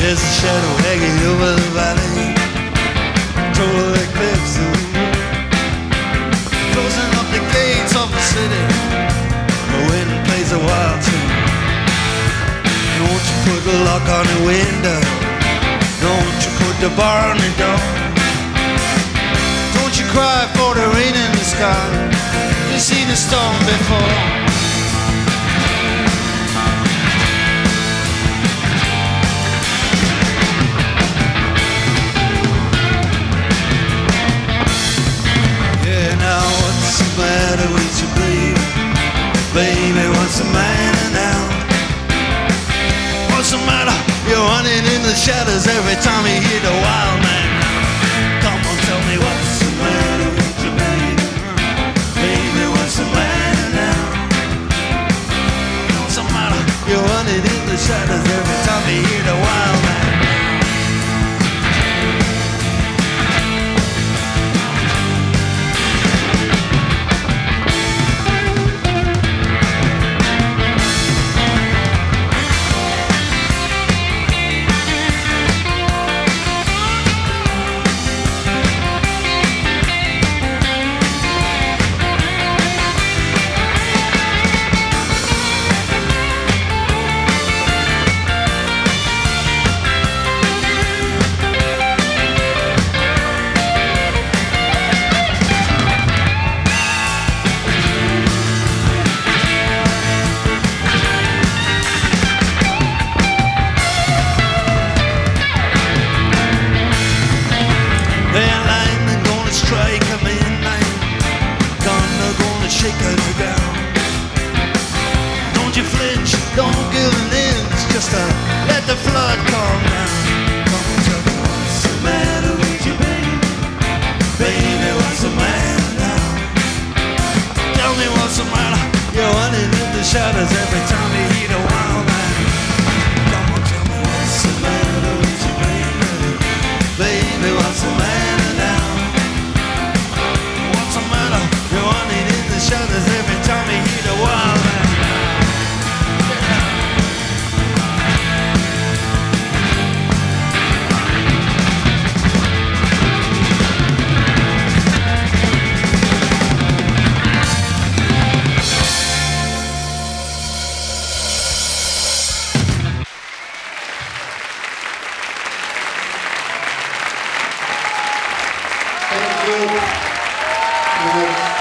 There's a shadow hanging over the valley, total eclipse of the moon, closing up the gates of the city. The wind plays a wild tune. Don't you put the lock on the window, don't you put the bar on the door. Don't you cry for the rain in the sky, you've seen the storm before. Matter with you, baby, what's the matter now? What's the matter? You're running in the shadows every time you hear the wild man. Come on, tell me what's the matter with you, baby? Baby, what's the matter now? What's the matter? You're running in the shadows every time you hear the wild man. Shake her down. Don't you flinch, don't give an inch, just let the flood come down. Come and tell me what's the matter with you, baby? Baby, what's the matter now? Tell me what's the matter? You're running in the shadows every time you hear the wild man. Come on, tell me what's the matter with you, baby? Baby, what's the matter now? What's the matter? You're running in the shadows every time you hear the wild man. Thank you.